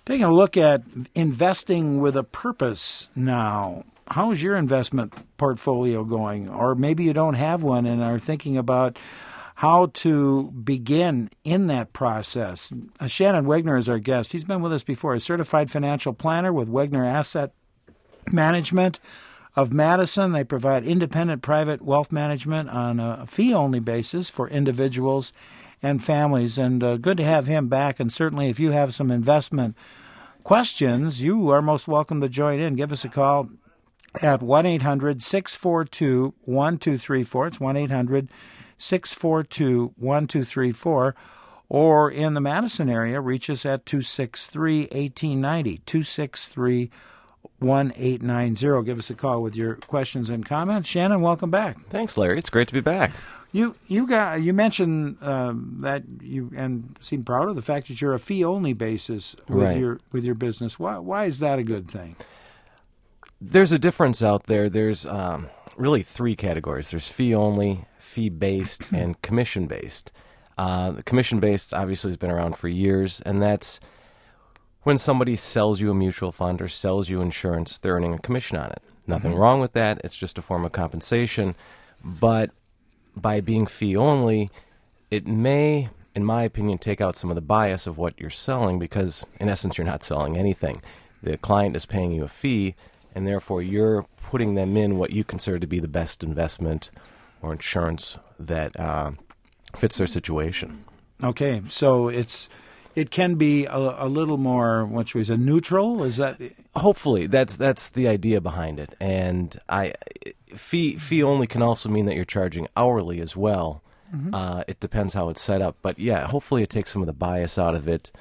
Taking a look at investing with a purpose now. How's your investment portfolio going? Or maybe you don't have one and are thinking about how to begin in that process. Shannon Wegner is our guest. He's been with us before, a certified financial planner with Wegner Asset Management of Madison. They provide independent private wealth management on a fee-only basis for individuals and families. And good to have him back. And certainly if you have some investment questions, you are most welcome to join in. Give us a call at 1-800-642-1234. It's 1-800-642-1234. Or in the Madison area, reach us at 263-1890, 263-1890. Give us a call with your questions and comments. Shannon, welcome back. Thanks, Larry. It's great to be back. You mentioned that you and seem proud of the fact that you're a fee only basis with your business. Why is that a good thing? There's a difference out there. There's really three categories. There's fee only, fee based, and commission based. The commission based obviously has been around for years, and that's when somebody sells you a mutual fund or sells you insurance, they're earning a commission on it. Nothing wrong with that. It's just a form of compensation, but by being fee only, it may, in my opinion, take out some of the bias of what you're selling because, in essence, you're not selling anything. The client is paying you a fee, and therefore you're putting them in what you consider to be the best investment or insurance that fits their situation. Okay, so it can be a little more, what should we say, neutral? Is that? Hopefully, that's the idea behind it. And fee only can also mean that you're charging hourly as well. Mm-hmm. It depends how it's set up, but yeah, hopefully it takes some of the bias out of it.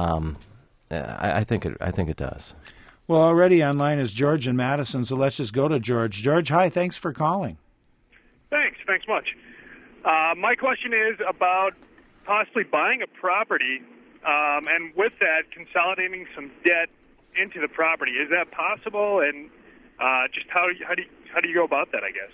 I think it does. Well, already online is George in Madison, so let's just go to George. George, hi, thanks for calling. Thanks much. My question is about possibly buying a property, and with that, consolidating some debt into the property. Is that possible? And just how do you go about that, I guess?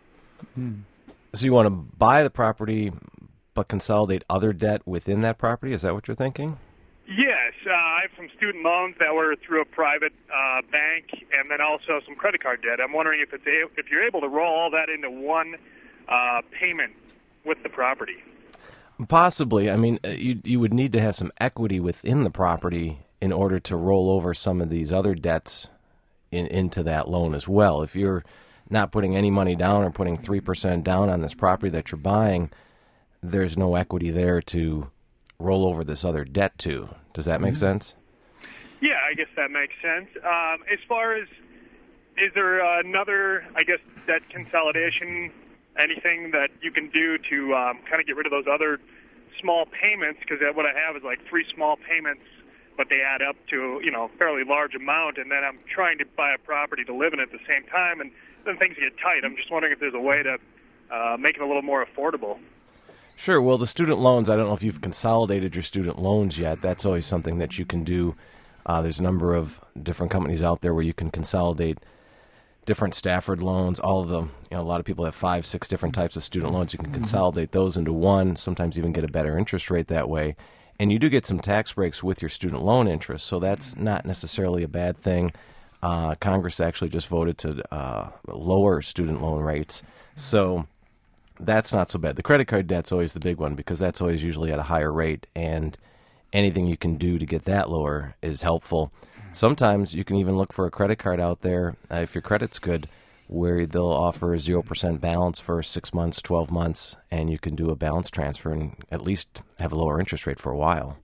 So you want to buy the property but consolidate other debt within that property? Is that what you're thinking? Yes. I have some student loans that were through a private bank, and then also some credit card debt. I'm wondering if you're able to roll all that into one payment with the property. Possibly. I mean, you would need to have some equity within the property in order to roll over some of these other debts into that loan as well. If you're not putting any money down or putting 3% down on this property that you're buying, there's no equity there to roll over this other debt to. Does that make sense? Yeah, I guess that makes sense. As far as, is there another, I guess, debt consolidation, anything that you can do to kind of get rid of those other small payments? Because what I have is like 3 small payments, but they add up to, a fairly large amount, and then I'm trying to buy a property to live in at the same time, and then things get tight. I'm just wondering if there's a way to make it a little more affordable. Sure. Well, the student loans, I don't know if you've consolidated your student loans yet. That's always something that you can do. There's a number of different companies out there where you can consolidate different Stafford loans, all of them. A lot of people have 5, 6 different types of student loans. You can consolidate those into one, sometimes even get a better interest rate that way. And you do get some tax breaks with your student loan interest, so that's not necessarily a bad thing. Congress actually just voted to lower student loan rates, so that's not so bad. The credit card debt's always the big one because that's always usually at a higher rate, and anything you can do to get that lower is helpful. Sometimes you can even look for a credit card out there, if your credit's good, where they'll offer a 0% balance for 6 months, 12 months, and you can do a balance transfer and at least have a lower interest rate for a while.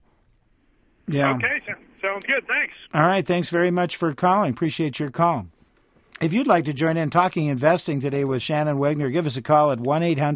Yeah. Okay, sounds good. Thanks. All right, thanks very much for calling. Appreciate your call. If you'd like to join in Talking Investing today with Shannon Wegner, give us a call at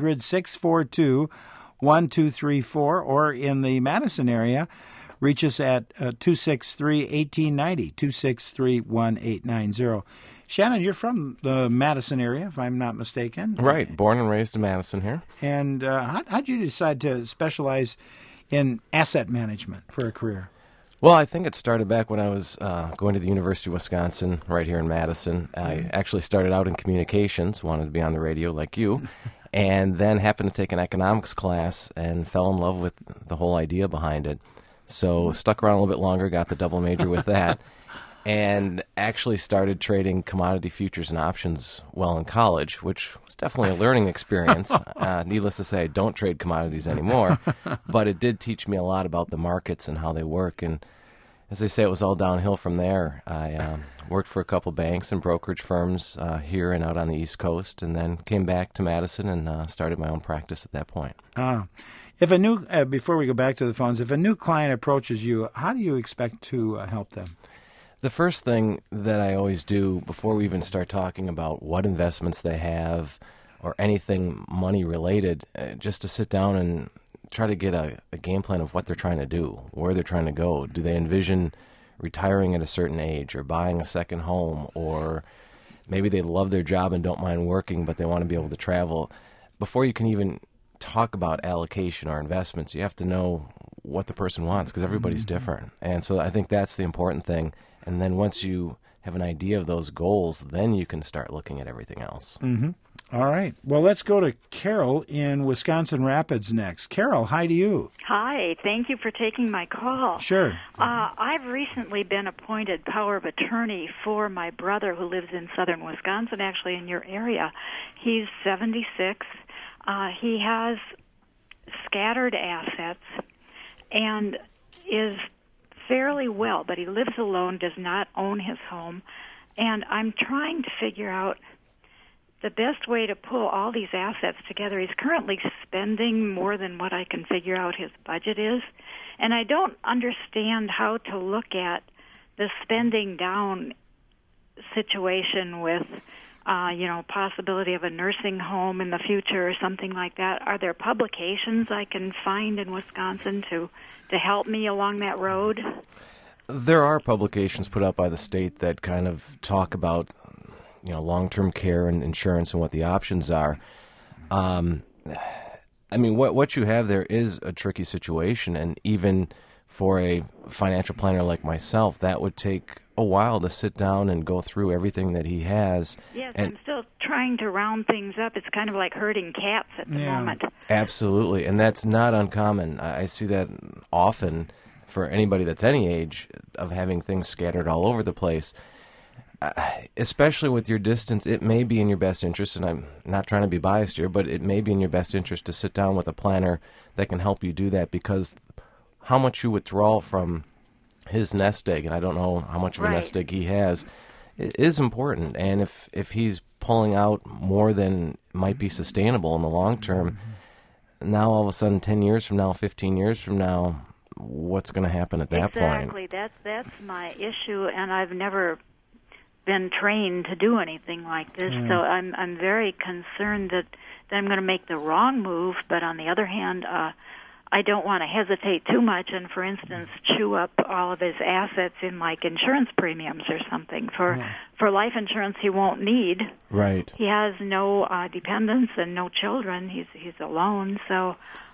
1-800-642-1234, or in the Madison area, reach us at 263-1890, 263-1890. Shannon, you're from the Madison area, if I'm not mistaken. Right, born and raised in Madison here. And how'd you decide to specialize in asset management for a career? Well, I think it started back when I was going to the University of Wisconsin right here in Madison. I actually started out in communications, wanted to be on the radio like you, and then happened to take an economics class and fell in love with the whole idea behind it. So stuck around a little bit longer, got the double major with that, and actually started trading commodity futures and options while in college, which was definitely a learning experience. Needless to say, I don't trade commodities anymore, but it did teach me a lot about the markets and how they work. And as they say, it was all downhill from there. I worked for a couple banks and brokerage firms here and out on the East Coast, and then came back to Madison and started my own practice at that point. If a new before we go back to the phones, if a new client approaches you, how do you expect to help them? The first thing that I always do before we even start talking about what investments they have or anything money related, just to sit down and try to get a game plan of what they're trying to do, where they're trying to go. Do they envision retiring at a certain age or buying a second home, or maybe they love their job and don't mind working, but they want to be able to travel? Before you can even talk about allocation or investments, you have to know what the person wants, because everybody's different. And so I think that's the important thing. And then once you have an idea of those goals, then you can start looking at everything else. Mm-hmm. All right. Well, let's go to Carol in Wisconsin Rapids next. Carol, hi to you. Hi. Thank you for taking my call. Sure. I've recently been appointed power of attorney for my brother who lives in southern Wisconsin, actually in your area. He's 76. He has scattered assets and is fairly well, but he lives alone, does not own his home. And I'm trying to figure out the best way to pull all these assets together. He's currently spending more than what I can figure out his budget is. And I don't understand how to look at the spending down situation with, possibility of a nursing home in the future or something like that. Are there publications I can find in Wisconsin to help me along that road? There are publications put out by the state that kind of talk about, long-term care and insurance and what the options are. What you have there is a tricky situation, and even for a financial planner like myself, that would take a while to sit down and go through everything that he has. Yes, I'm still trying to round things up. It's kind of like herding cats at the moment. Absolutely, and that's not uncommon. I see that often for anybody that's any age, of having things scattered all over the place. Especially with your distance, it may be in your best interest, and I'm not trying to be biased here, but it may be in your best interest to sit down with a planner that can help you do that, because how much you withdraw from his nest egg, and I don't know how much of a nest egg he has, it is important. And if he's pulling out more than might be sustainable in the long term, now all of a sudden 10 years from now, 15 years from now, what's going to happen at that point? Exactly. That's my issue, and I've never been trained to do anything like this, so I'm very concerned that I'm going to make the wrong move. But on the other hand, I don't want to hesitate too much and, for instance, chew up all of his assets in like insurance premiums or something. For life insurance, he won't need. Right. He has no dependents and no children. He's alone. So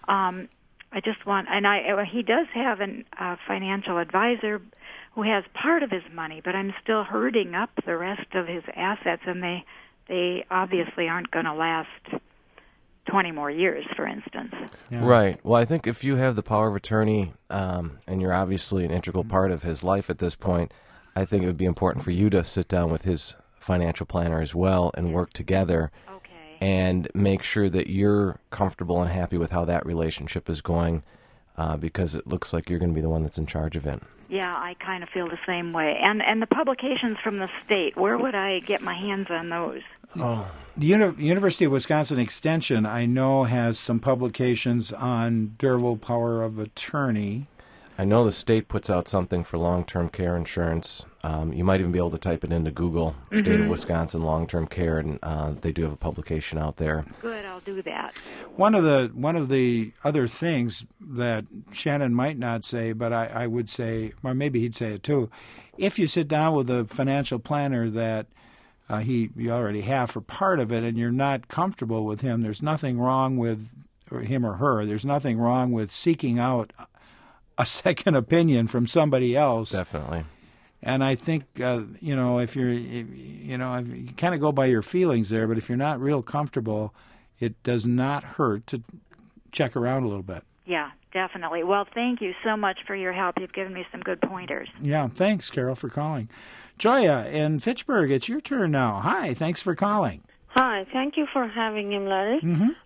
I just want, and he does have a financial advisor who has part of his money, but I'm still herding up the rest of his assets, and they obviously aren't going to last 20 more years, for instance. Yeah. Right. Well, I think if you have the power of attorney, and you're obviously an integral part of his life at this point, I think it would be important for you to sit down with his financial planner as well and work together and make sure that you're comfortable and happy with how that relationship is going, because it looks like you're going to be the one that's in charge of it. Yeah, I kind of feel the same way. And the publications from the state, where would I get my hands on those? Oh. The University of Wisconsin Extension, I know, has some publications on durable power of attorney. I know the state puts out something for long-term care insurance. You might even be able to type it into Google, State of Wisconsin Long-Term Care, and they do have a publication out there. Good, I'll do that. One of the other things that Shannon might not say, but I would say, or maybe he'd say it too, if you sit down with a financial planner that you already have for part of it and you're not comfortable with him, there's nothing wrong with him or her. There's nothing wrong with seeking out a second opinion from somebody else. Definitely. And I think, if you kind of go by your feelings there, but if you're not real comfortable, it does not hurt to check around a little bit. Yeah, Definitely. Well, thank you so much for your help. You've given me some good pointers. Yeah, thanks, Carol, for calling. Joya in Fitchburg, it's your turn now. Hi, thanks for calling. Hi, thank you for having him, Larry.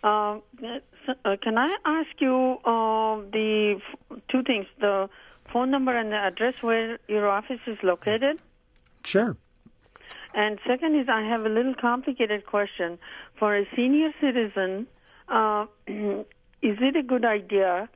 Can I ask you the two things, the phone number and the address where your office is located? Sure. And second is, I have a little complicated question. For a senior citizen, is it a good idea,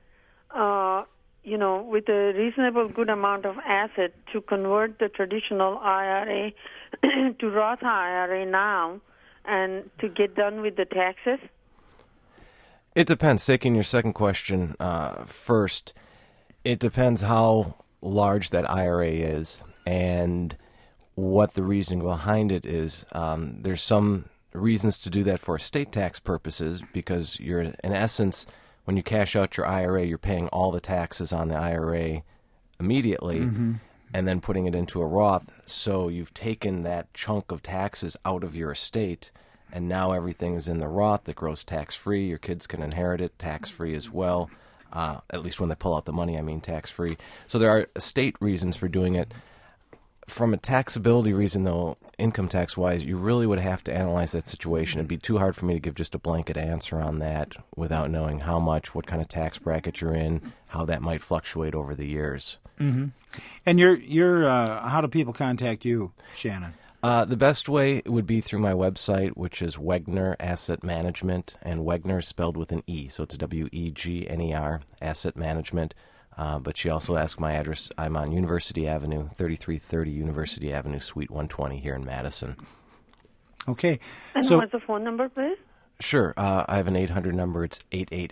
with a reasonable good amount of asset to convert the traditional IRA to Roth IRA now and to get done with the taxes? It depends. Taking your second question first, it depends how large that IRA is and what the reasoning behind it is. There's some reasons to do that for estate tax purposes because you're, in essence, when you cash out your IRA, you're paying all the taxes on the IRA immediately and then putting it into a Roth. So you've taken that chunk of taxes out of your estate, and now everything is in the Roth that grows tax-free. Your kids can inherit it tax-free as well, at least when they pull out the money, tax-free. So there are estate reasons for doing it. From a taxability reason, though, income tax-wise, you really would have to analyze that situation. It'd be too hard for me to give just a blanket answer on that without knowing how much, what kind of tax bracket you're in, how that might fluctuate over the years. Mm-hmm. And you're how do people contact you, Shannon? The best way would be through my website, which is Wegner Asset Management, and Wegner is spelled with an E, so it's Wegner, Asset Management. But she also asked my address. I'm on University Avenue, 3330 University Avenue, Suite 120 here in Madison. Okay. And what's the phone number, please? Sure. I have an 800 number. It's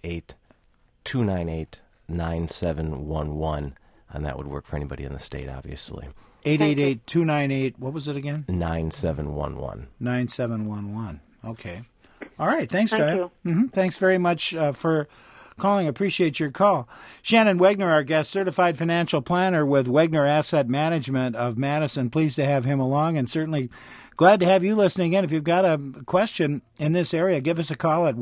888-298-9711, and that would work for anybody in the state, obviously. 888-298, what was it again? 9711. 9711. Okay. All right. Thanks, Thank Joy. you. Thanks very much for calling. Appreciate your call. Shannon Wegner, our guest, certified financial planner with Wegner Asset Management of Madison. Pleased to have him along, and certainly glad to have you listening in. If you've got a question in this area, give us a call at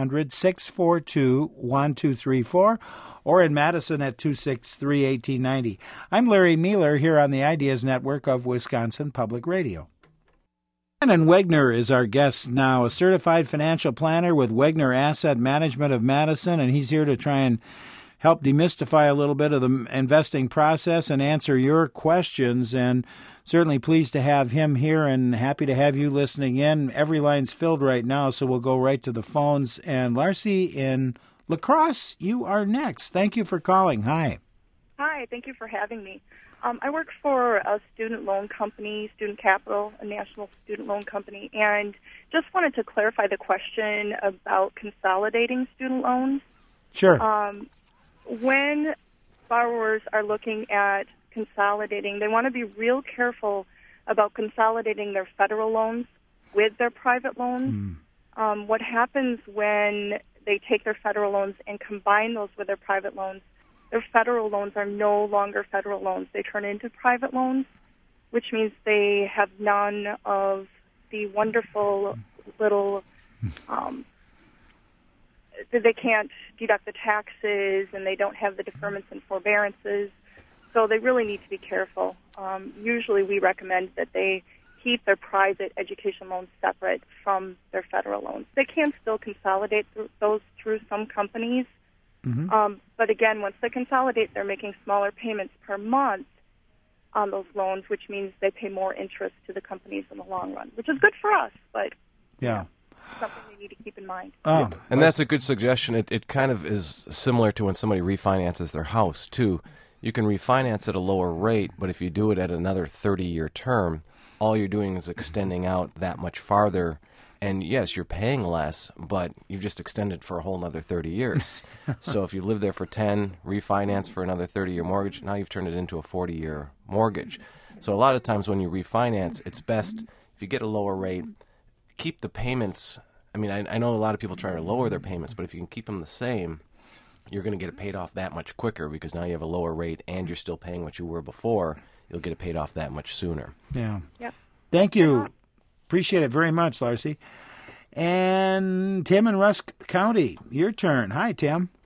1-800-642-1234 or in Madison at 263-1890. I'm Larry Mueller here on the Ideas Network of Wisconsin Public Radio. Shannon Wegner is our guest now, a certified financial planner with Wegner Asset Management of Madison, and he's here to try and help demystify a little bit of the investing process and answer your questions. And certainly pleased to have him here and happy to have you listening in. Every line's filled right now, so we'll go right to the phones. And Larcy in La Crosse, you are next. Thank you for calling. Hi. Hi, thank you for having me. I work for a student loan company, Student Capital, a national student loan company, and just wanted to clarify the question about consolidating student loans. Sure. When borrowers are looking at consolidating, they want to be real careful about consolidating their federal loans with their private loans. What happens when they take their federal loans and combine those with their private loans? Their federal loans are no longer federal loans. They turn into private loans, which means they have none of the wonderful little, they can't deduct the taxes and they don't have the deferments and forbearances. So they really need to be careful. Usually we recommend that they keep their private education loans separate from their federal loans. They can still consolidate those through some companies. But again, once they consolidate, they're making smaller payments per month on those loans, which means they pay more interest to the companies in the long run, which is good for us, but yeah, something we need to keep in mind. And that's a good suggestion. It kind of is similar to when somebody refinances their house, too. You can refinance at a lower rate, but if you do it at another 30-year term, all you're doing is extending out that much farther. And yes, you're paying less, but you've just extended for a whole another 30 years. So if you live there for 10, refinance for another 30-year mortgage, now you've turned it into a 40-year mortgage. So a lot of times when you refinance, it's best if you get a lower rate, keep the payments. I mean, I know a lot of people try to lower their payments, but if you can keep them the same, you're going to get it paid off that much quicker because now you have a lower rate and you're still paying what you were before. You'll get it paid off that much sooner. Yeah. Yep. Thank you. Appreciate it very much, Larcy. And Tim in Rusk County, your turn. Hi, Tim.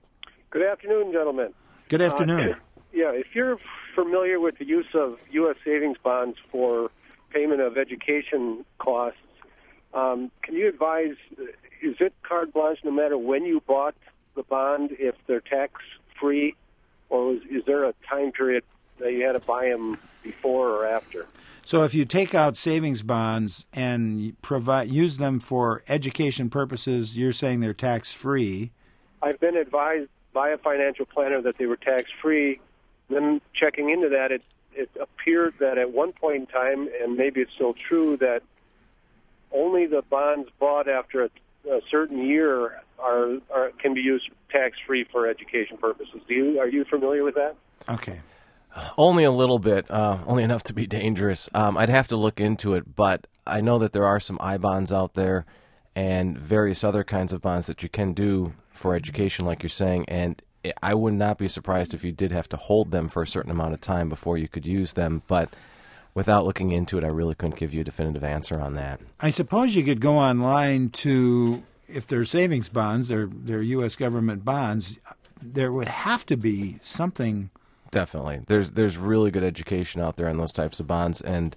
Good afternoon, gentlemen. Good afternoon. If you're familiar with the use of U.S. savings bonds for payment of education costs, can you advise, is it carte blanche no matter when you bought the bond if they're tax-free, or is there a time period that you had to buy them before or after? So if you take out savings bonds and use them for education purposes, you're saying they're tax-free. I've been advised by a financial planner that they were tax-free. Then checking into that, it appeared that at one point in time, and maybe it's still true, that only the bonds bought after a certain year can be used tax-free for education purposes. Are you familiar with that? Okay. Only a little bit, only enough to be dangerous. I'd have to look into it, but I know that there are some I-bonds out there and various other kinds of bonds that you can do for education, like you're saying, and I would not be surprised if you did have to hold them for a certain amount of time before you could use them, but without looking into it, I really couldn't give you a definitive answer on that. I suppose you could go online to, if they're savings bonds, they're U.S. government bonds, there would have to be something. Definitely. There's really good education out there on those types of bonds, and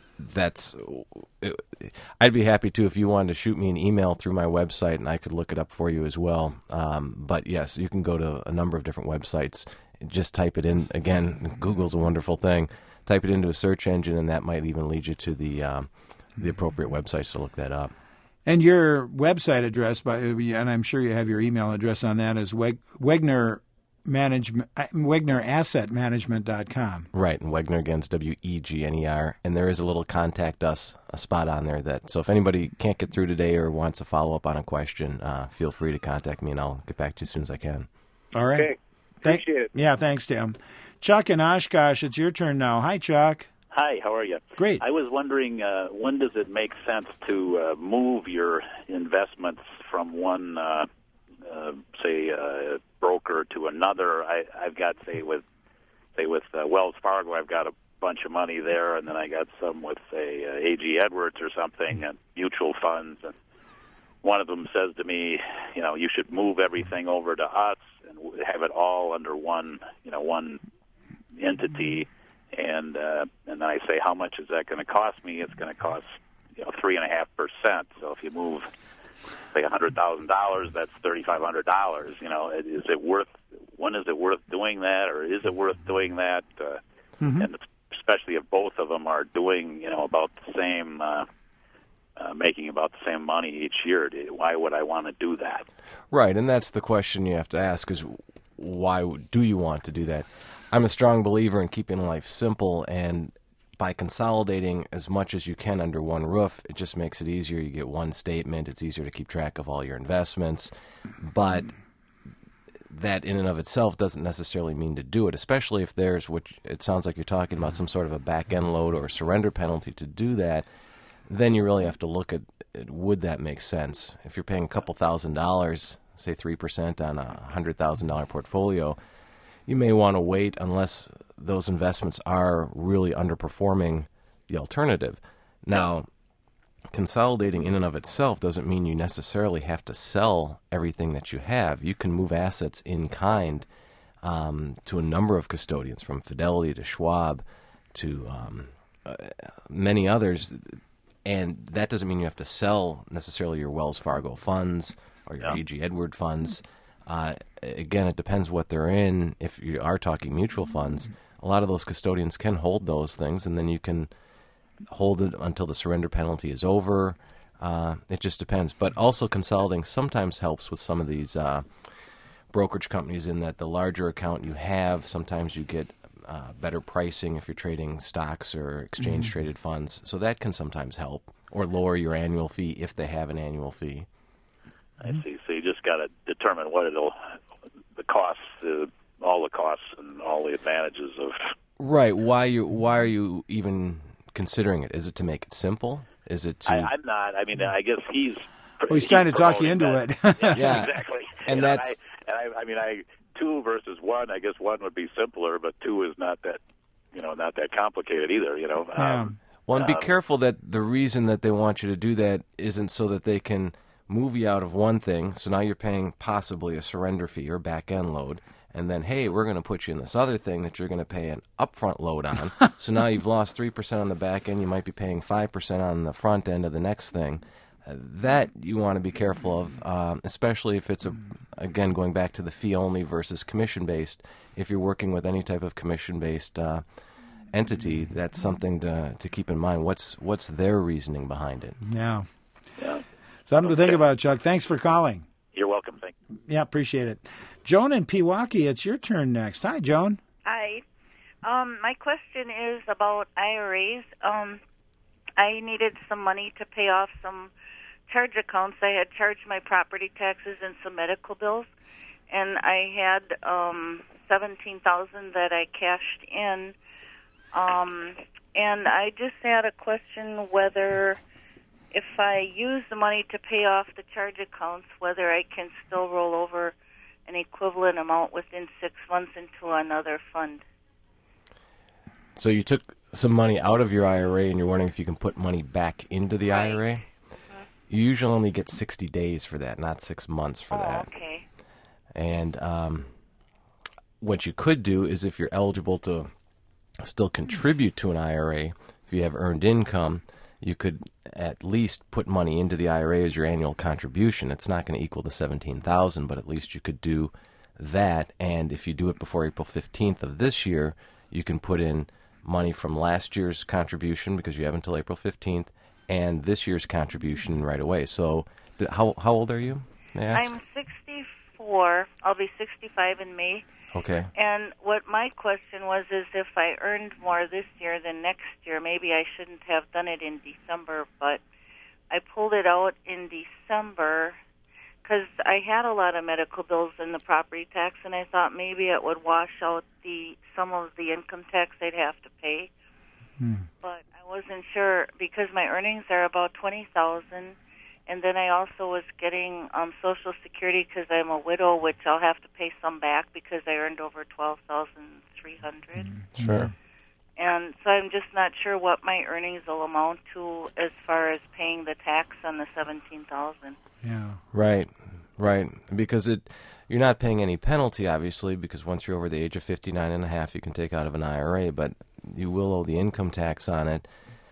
I'd be happy to if you wanted to shoot me an email through my website, and I could look it up for you as well. But yes, you can go to a number of different websites. Just type it in. Again, Google's a wonderful thing. Type it into a search engine, and that might even lead you to the appropriate websites to look that up. And your website address, and I'm sure you have your email address on that, is WegnerAssetManagement.com. Right, and Wegner against WEGNER, and there is a little contact us spot on there. So if anybody can't get through today or wants to follow up on a question, feel free to contact me, and I'll get back to you as soon as I can. All right. Okay. Appreciate it. Yeah, thanks, Tim. Chuck in Oshkosh, it's your turn now. Hi, Chuck. Hi, how are you? Great. I was wondering, when does it make sense to move your investments from one broker to another? I've got, with Wells Fargo, I've got a bunch of money there, and then I got some with, A.G. Edwards or something, and mutual funds. And one of them says to me, you should move everything over to us and have it all under one entity. And then I say, how much is that going to cost me? It's going to cost 3.5%. So if you move, say, $100,000, that's $3,500. Is it worth? When is it worth doing that, or is it worth doing that? And especially if both of them are doing, about the same, making about the same money each year. Why would I want to do that? Right, and that's the question you have to ask: is why do you want to do that? I'm a strong believer in keeping life simple, and by consolidating as much as you can under one roof, it just makes it easier. You get one statement. It's easier to keep track of all your investments. But that in and of itself doesn't necessarily mean to do it, especially if there's, which it sounds like you're talking about, some sort of a back-end load or a surrender penalty to do that. Then you really have to look at, would that make sense? If you're paying a couple $1,000s, say 3% on a $100,000 portfolio, you may want to wait unless those investments are really underperforming the alternative. Now, consolidating in and of itself doesn't mean you necessarily have to sell everything that you have. You can move assets in kind to a number of custodians, from Fidelity to Schwab to many others, and that doesn't mean you have to sell necessarily your Wells Fargo funds or your A.G. Edward funds. Again, it depends what they're in. If you are talking mutual funds, a lot of those custodians can hold those things, and then you can hold it until the surrender penalty is over. It just depends. But also consolidating sometimes helps with some of these brokerage companies, in that the larger account you have, sometimes you get better pricing if you're trading stocks or exchange-traded funds. So that can sometimes help, or lower your annual fee if they have an annual fee. I see. So you just got to determine the costs, all the costs and all the advantages of. Right. Why are you even considering it? Is it to make it simple? Is it to? I'm not. I mean, I guess he's. Well, he's trying to talk you into that. it. Yeah, exactly. And that's. I 2 versus 1. I guess 1 would be simpler, but 2 is not that, not that complicated either. Yeah. Well, and be careful that the reason that they want you to do that isn't so that they can move you out of one thing, so now you're paying possibly a surrender fee or back-end load, and then, hey, we're going to put you in this other thing that you're going to pay an upfront load on. So now you've lost 3% on the back end. You might be paying 5% on the front end of the next thing. That you want to be careful of, especially if it's, again, going back to the fee-only versus commission-based. If you're working with any type of commission-based entity, that's something to keep in mind. What's their reasoning behind it? Yeah. Something to think about, Chuck. Thanks for calling. You're welcome. Thank you. Yeah, appreciate it. Joan in Pewaukee, it's your turn next. Hi, Joan. Hi. My question is about IRAs. I needed some money to pay off some charge accounts. I had charged my property taxes and some medical bills, and I had $17,000 that I cashed in. And I just had a question whether, if I use the money to pay off the charge accounts, whether I can still roll over an equivalent amount within 6 months into another fund. So you took some money out of your IRA, and you're wondering if you can put money back into the IRA? Mm-hmm. You usually only get 60 days for that, not 6 months for that. Okay. And what you could do is, if you're eligible to still contribute to an IRA, if you have earned income, you could at least put money into the IRA as your annual contribution. It's not going to equal the $17,000, but at least you could do that. And if you do it before April 15th of this year, you can put in money from last year's contribution, because you have until April 15th, and this year's contribution right away. So how old are you, may I ask? I'm 64. I'll be 65 in May. Okay. And what my question was is, if I earned more this year than next year, maybe I shouldn't have done it in December, but I pulled it out in December because I had a lot of medical bills in the property tax, and I thought maybe it would wash out some of the income tax I'd have to pay. But I wasn't sure, because my earnings are about $20,000. And then I also was getting Social Security because I'm a widow, which I'll have to pay some back because I earned over $12,300. Sure. And so I'm just not sure what my earnings will amount to as far as paying the tax on the $17,000. Yeah. Right. Because you're not paying any penalty, obviously, because once you're over the age of 59 and a half, you can take out of an IRA, but you will owe the income tax on it.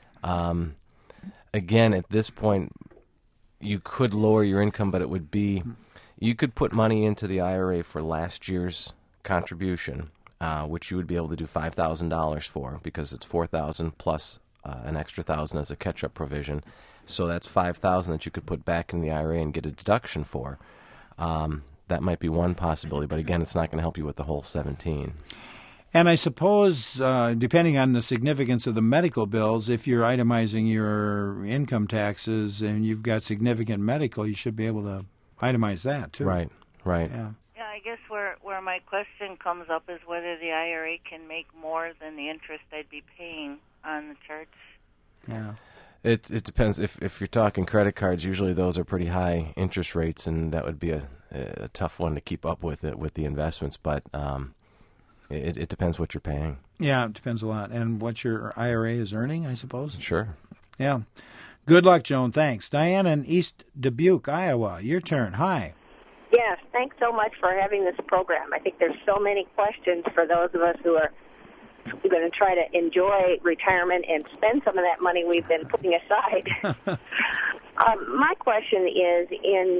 Again, at this point, you could lower your income, but it would be, you could put money into the IRA for last year's contribution, which you would be able to do $5,000 for, because it's $4,000 plus an extra $1,000 as a catch-up provision. So that's $5,000 that you could put back in the IRA and get a deduction for. That might be one possibility, but again, it's not going to help you with the whole 17. And I suppose, depending on the significance of the medical bills, if you're itemizing your income taxes and you've got significant medical, you should be able to itemize that, too. Right. Yeah, I guess where my question comes up is whether the IRA can make more than the interest I'd be paying on the charge. Yeah. It depends. If you're talking credit cards, usually those are pretty high interest rates, and that would be a tough one to keep up with the investments, but it depends what you're paying. Yeah, it depends a lot. And what your IRA is earning, I suppose? Sure. Yeah. Good luck, Joan. Thanks. Diane in East Dubuque, Iowa. Your turn. Hi. Yes, thanks so much for having this program. I think there's so many questions for those of us who are going to try to enjoy retirement and spend some of that money we've been putting aside. My question is,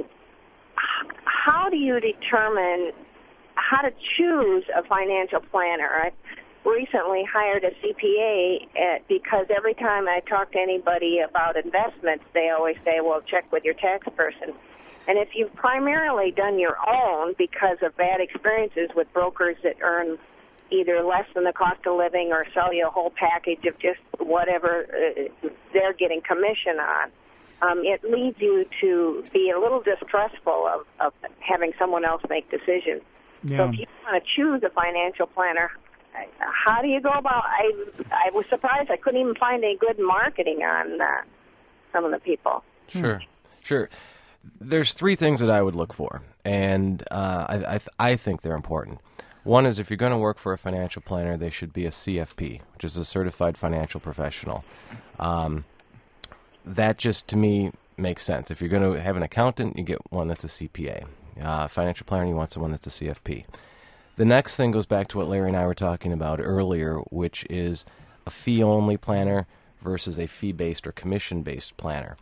how do you determine how to choose a financial planner? I recently hired a CPA because every time I talk to anybody about investments, they always say, well, check with your tax person. And if you've primarily done your own because of bad experiences with brokers that earn either less than the cost of living or sell you a whole package of just whatever they're getting commission on, it leads you to be a little distrustful of having someone else make decisions. Yeah. So if you want to choose a financial planner, how do you go about? I was surprised I couldn't even find any good marketing on some of the people. Sure. There's three things that I would look for, and I think they're important. One is, if you're going to work for a financial planner, they should be a CFP, which is a certified financial professional. That just, to me, makes sense. If you're going to have an accountant, you get one that's a CPA. Financial planner, you want someone that's a CFP. The next thing goes back to what Larry and I were talking about earlier, which is a fee-only planner versus a fee-based or commission-based planner.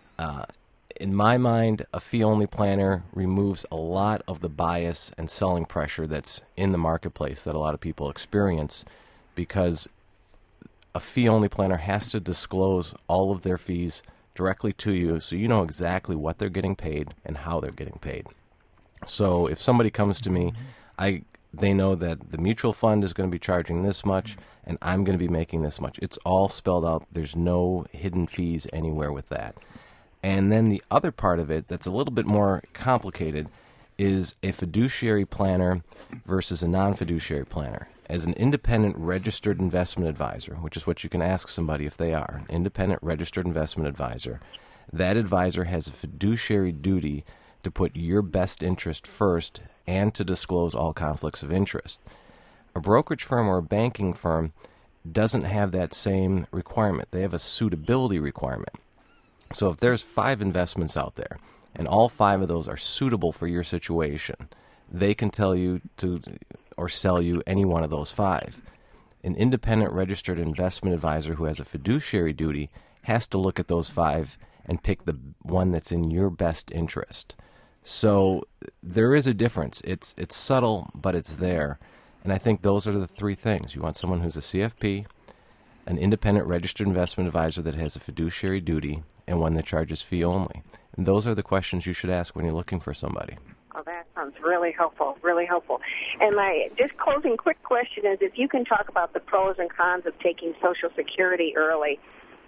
In my mind, a fee-only planner removes a lot of the bias and selling pressure that's in the marketplace that a lot of people experience, because a fee-only planner has to disclose all of their fees directly to you so you know exactly what they're getting paid and how they're getting paid. So if somebody comes to me, they know that the mutual fund is going to be charging this much and I'm going to be making this much. It's all spelled out. There's no hidden fees anywhere with that. And then the other part of it that's a little bit more complicated is a fiduciary planner versus a non-fiduciary planner. As an independent registered investment advisor, which is what you can ask somebody if they are, an independent registered investment advisor, that advisor has a fiduciary duty to put your best interest first and to disclose all conflicts of interest. A brokerage firm or a banking firm doesn't have that same requirement. They have a suitability requirement. So if there's 5 investments out there and all 5 of those are suitable for your situation, they can tell you to or sell you any one of those 5. An independent registered investment advisor who has a fiduciary duty has to look at those 5 and pick the one that's in your best interest. So there is a difference. It's subtle, but it's there. And I think those are the 3 things. You want someone who's a CFP, an independent registered investment advisor that has a fiduciary duty, and one that charges fee only. And those are the questions you should ask when you're looking for somebody. Oh, that sounds really helpful, really helpful. And my just closing quick question is if you can talk about the pros and cons of taking Social Security early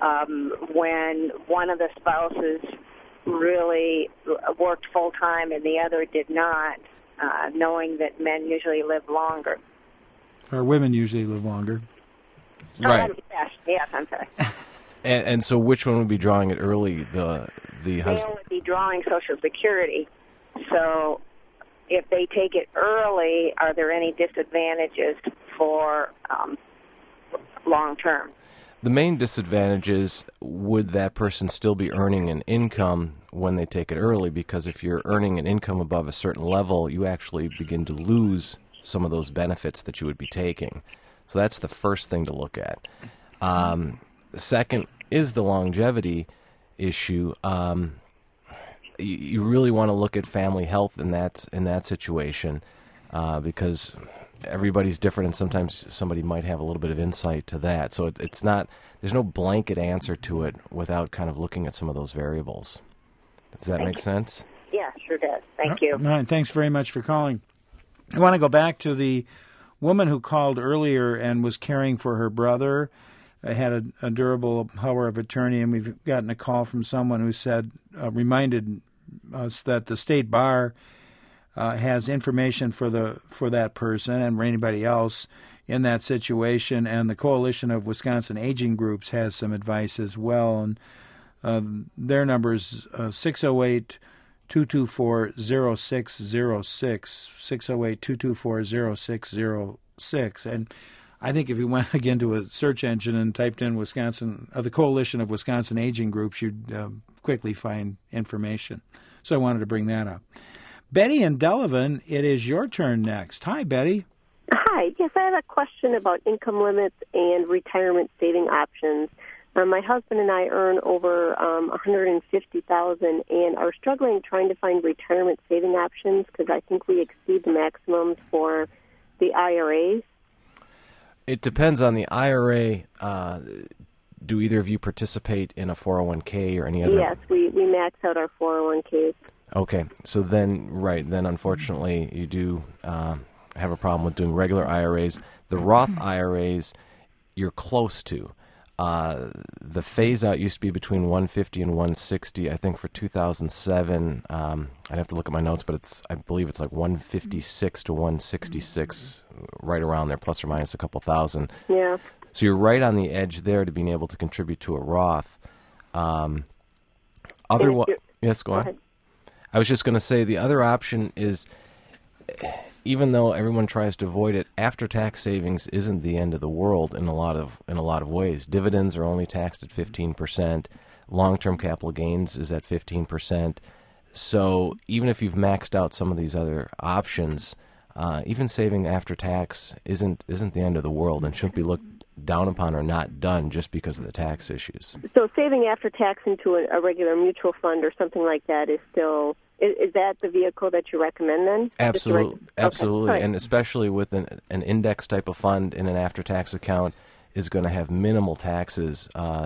when one of the spouses really worked full-time and the other did not, knowing that men usually live longer. Or women usually live longer. Right. Yes, I'm sorry. And so which one would be drawing it early, the husband? They would be drawing Social Security. So if they take it early, are there any disadvantages for long-term? The main disadvantage is, would that person still be earning an income when they take it early? Because if you're earning an income above a certain level, you actually begin to lose some of those benefits that you would be taking. So that's the first thing to look at. The second is the longevity issue. You really want to look at family health in that situation because everybody's different, and sometimes somebody might have a little bit of insight to that. So it's not, there's no blanket answer to it without kind of looking at some of those variables. Does that make sense? Yeah, sure does. Thank you. All right, thanks very much for calling. I want to go back to the woman who called earlier and was caring for her brother. Had a durable power of attorney, and we've gotten a call from someone who said, reminded us that the state bar has information for that person and for anybody else in that situation, and the Coalition of Wisconsin Aging Groups has some advice as well. And their number is 608-224-0606, 608-224-0606, and I think if you went again to a search engine and typed in the Coalition of Wisconsin Aging Groups, you'd quickly find information. So I wanted to bring that up. Betty in Delavan, it is your turn next. Hi, Betty. Hi. Yes, I have a question about income limits and retirement saving options. My husband and I earn over $150,000 and are struggling trying to find retirement saving options because I think we exceed the maximums for the IRAs. It depends on the IRA. Do either of you participate in a 401k or any other? Yes, we max out our 401ks. Okay, so then unfortunately you do have a problem with doing regular IRAs. The Roth IRAs, you're close to. The phase-out used to be between 150 and 160. I think for 2007, I'd have to look at my notes, but I believe it's like 156 to 166, right around there, plus or minus a couple thousand. Yeah. So you're right on the edge there to being able to contribute to a Roth. Yes, go on. Ahead. I was just going to say the other option is even though everyone tries to avoid it, after-tax savings isn't the end of the world in a lot of ways. Dividends are only taxed at 15%. Long-term capital gains is at 15%. So even if you've maxed out some of these other options, even saving after tax isn't the end of the world and shouldn't be looked down upon or not done just because of the tax issues. So saving after tax into a regular mutual fund or something like that is still, is that the vehicle that you recommend then? Absolutely. Absolutely. Okay. And especially with an index type of fund in an after-tax account is going to have minimal taxes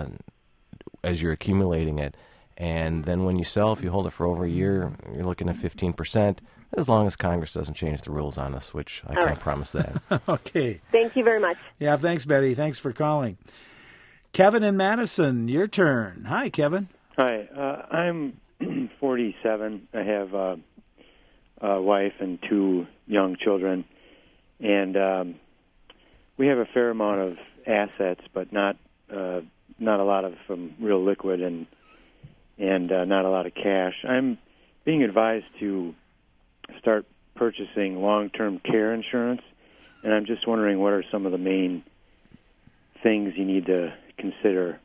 as you're accumulating it. And then when you sell, if you hold it for over a year, you're looking at 15%, as long as Congress doesn't change the rules on us, which I can't promise that. Okay. Thank you very much. Yeah, thanks, Betty. Thanks for calling. Kevin in Madison, your turn. Hi, Kevin. Hi. I'm 47. I have a wife and 2 young children. And we have a fair amount of assets, but not a lot of them real liquid and not a lot of cash. I'm being advised to start purchasing long-term care insurance, and I'm just wondering what are some of the main things you need to consider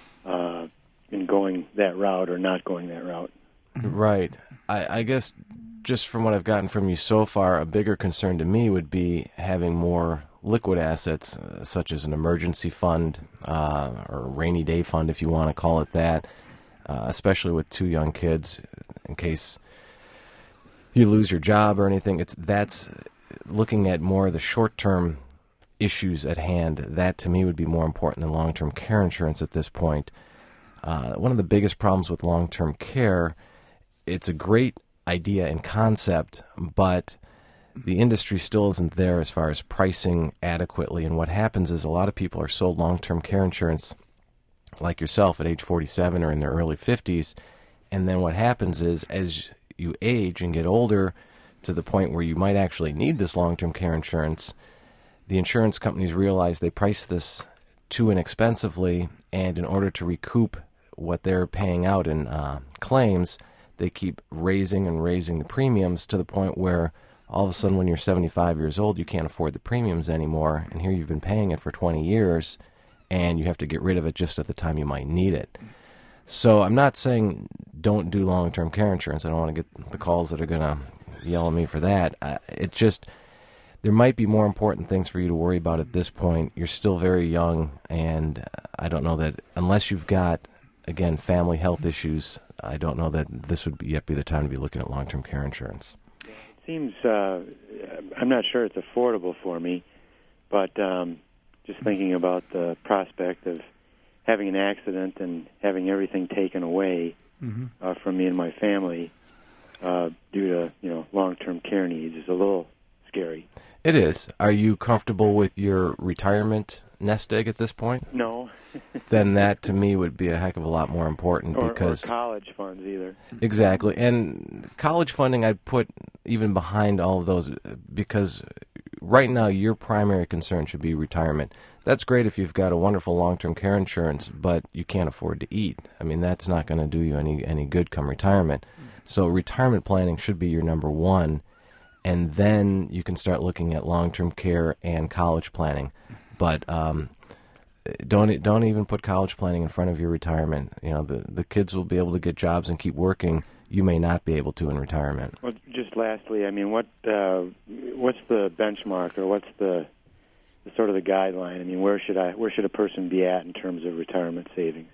in going that route or not going that route. Right. I guess just from what I've gotten from you so far, a bigger concern to me would be having more liquid assets, such as an emergency fund or a rainy day fund, if you want to call it that, especially with 2 young kids, in case you lose your job or anything. That's looking at more of the short-term issues at hand. That, to me, would be more important than long-term care insurance at this point. One of the biggest problems with long-term care, it's a great idea and concept, but the industry still isn't there as far as pricing adequately. And what happens is a lot of people are sold long-term care insurance, like yourself, at age 47 or in their early 50s. And then what happens is, as you age and get older to the point where you might actually need this long-term care insurance, the insurance companies realize they price this too inexpensively, and in order to recoup what they're paying out in claims, they keep raising and raising the premiums to the point where all of a sudden when you're 75 years old, you can't afford the premiums anymore, and here you've been paying it for 20 years, and you have to get rid of it just at the time you might need it. So I'm not saying don't do long-term care insurance. I don't want to get the calls that are going to yell at me for that. It's just there might be more important things for you to worry about at this point. You're still very young, and I don't know that unless you've got, again, family health issues, I don't know that this would yet be the time to be looking at long-term care insurance. It seems, I'm not sure it's affordable for me, but just thinking about the prospect of having an accident and having everything taken away from me and my family due to long-term care needs is a little scary. It is. Are you comfortable with your retirement nest egg at this point? No. Then that to me would be a heck of a lot more important because or college funds either. Exactly, and college funding I'd put even behind all of those because right now your primary concern should be retirement. That's great if you've got a wonderful long-term care insurance, but you can't afford to eat. I mean, that's not going to do you any good come retirement. So retirement planning should be your number one, and then you can start looking at long-term care and college planning. But don't even put college planning in front of your retirement. The kids will be able to get jobs and keep working. You may not be able to in retirement. Well, just lastly, I mean, what's the benchmark or what's the sort of the guideline? I mean, where should a person be at in terms of retirement savings?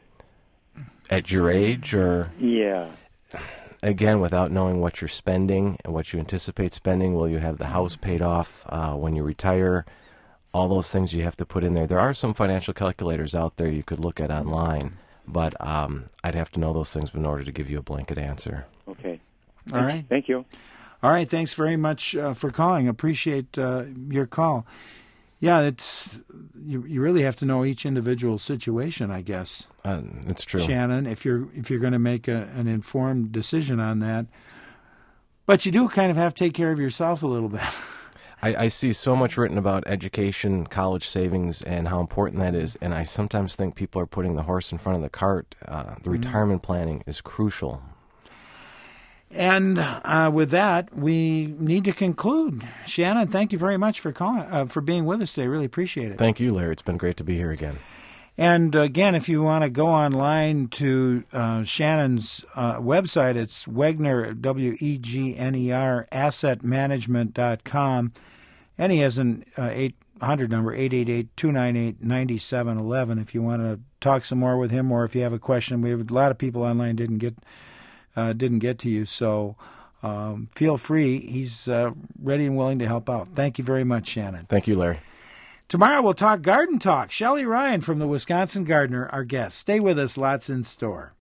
At your age, or yeah. Again, without knowing what you're spending and what you anticipate spending, will you have the house paid off when you retire? All those things you have to put in there. There are some financial calculators out there you could look at online, but I'd have to know those things in order to give you a blanket answer. Okay. All right. Thank you. All right. Thanks very much for calling. Appreciate your call. Yeah, it's you really have to know each individual situation, I guess. It's true, Shannon. If you're going to make an informed decision on that, but you do kind of have to take care of yourself a little bit. I see so much written about education, college savings, and how important that is, and I sometimes think people are putting the horse in front of the cart. The retirement planning is crucial. And with that, we need to conclude. Shannon, thank you very much for calling, for being with us today. Really appreciate it. Thank you, Larry. It's been great to be here again. And again, if you want to go online to Shannon's website, it's Wegner, WEGNER, assetmanagement.com. And he has an 800 number, 888-298-9711, if you want to talk some more with him or if you have a question. We have a lot of people online didn't get to you, so feel free. He's ready and willing to help out. Thank you very much, Shannon. Thank you, Larry. Tomorrow we'll talk garden talk. Shelley Ryan from the Wisconsin Gardener, our guest. Stay with us. Lots in store.